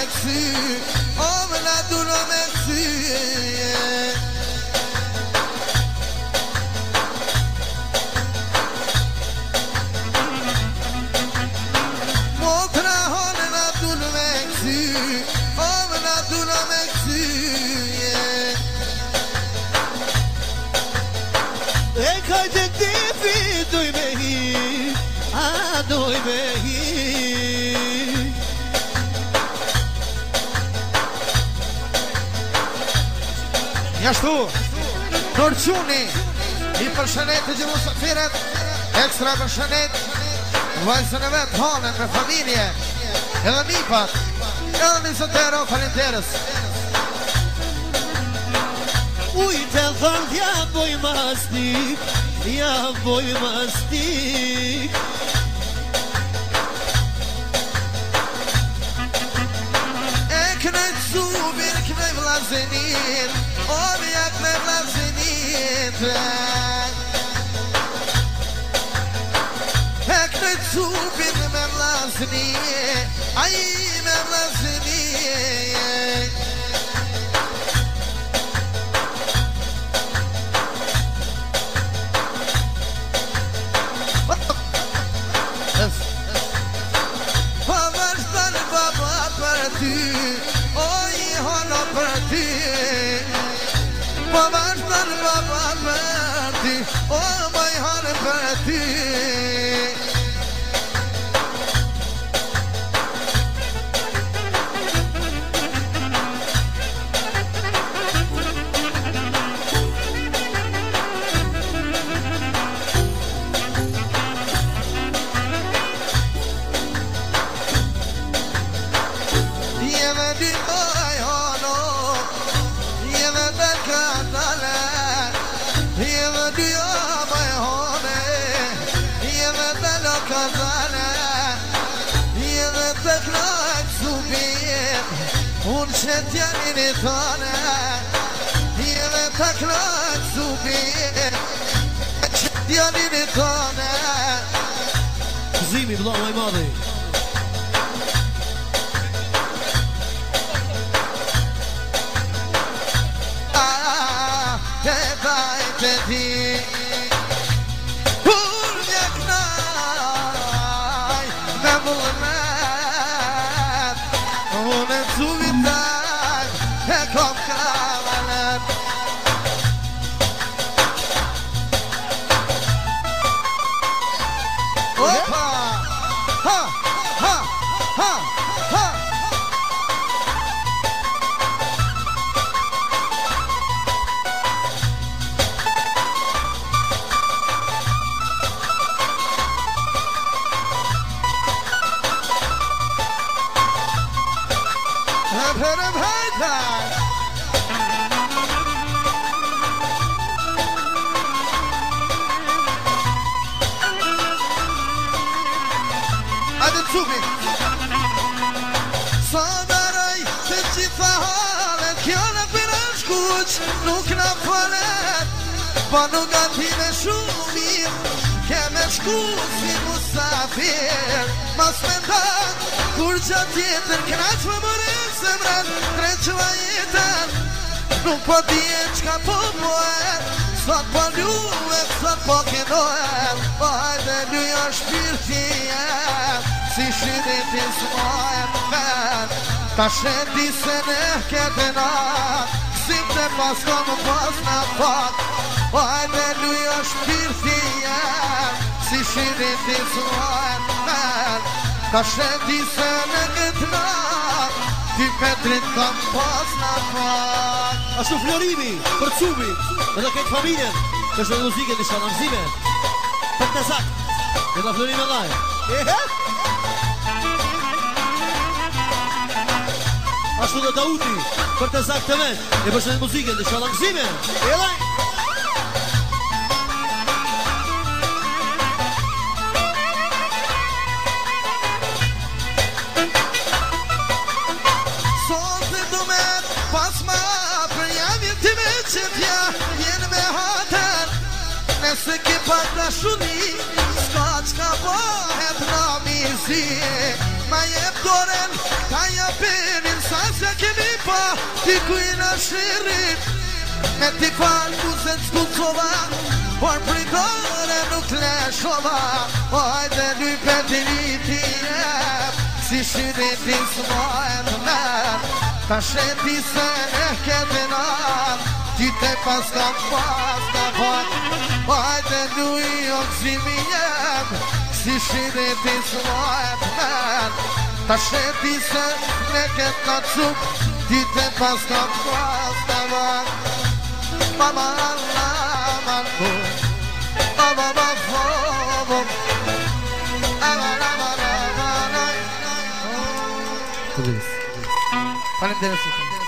kësy, o më na duro me kësy. Motra hone na duro me kësy, o më na duro me kësy. E kajtë të tipi, duj me hi, a duj me hi. Njashtu, Norquni, i përshënet të gjithë musafiret, ekstra përshënet, vajzën e vetë, hanën me familje, edhe mipat, edhe nisëtero, falimderës. Ujtë e thërth, ja boj mastik, ja boj mastik. E kënej cubir, kënej vlazenit, o mja kënej vlazenit. E kënej cubir me vlazenit, a i me vlazenit. Oh my heart party. Unë që t'janin i thone, jeve të klak subit, që t'janin i thone. Zimi, vëlla maj madhi. Te daj të ti, kur një knaj, me vullnet, unë të vitaj, e kom kavalet. Opa, ha, ha, ha, ha. Sa daraj të gjitha halet, kjo në pirën shkuq, nuk në falet, po nuk atime shumir, keme shku si musafir. Mas me ndan, kur gjatë tjetër, knaq më mërin se mren, treqëva jetën, nuk po t'jen qka po poet, sot po luet, sot po kenohet, po hajde luja shpirtijet, si shidit i s'mojnë ven, ta shendi se ne kete nat, si të pas komë pas në fat, po hajde luja shpirtijet, si shidit i s'mojnë ven, ta shendi se ne kete nat, ti petrit kom pas në fat. Ashtu Florimi, për Cubi, edhe këtë familjen, kështë në muzike të shanamzime, për të zakt, edhe Florimi e laj. Ashtu dhe Dauti, për të zakt të vetë, e për shënë muzike të shanamzime, e laj. Nëse ke pak dashuni, s'ka qka bëhet në mizi, ma jep doren, ka japinin ti ku i në shirit me ti falë ku se t'skucova por pritore nuk leshova hajde dy petiri si shiriti s'mojt men ta sheti se ne kete nan ti te pas kam pas ta fat hajde dy oksimi jem si shiriti s'mojt men ta sheti se ne kete na cuk ti te pas kam pas ta fat mama Allah manko mama mama Falem de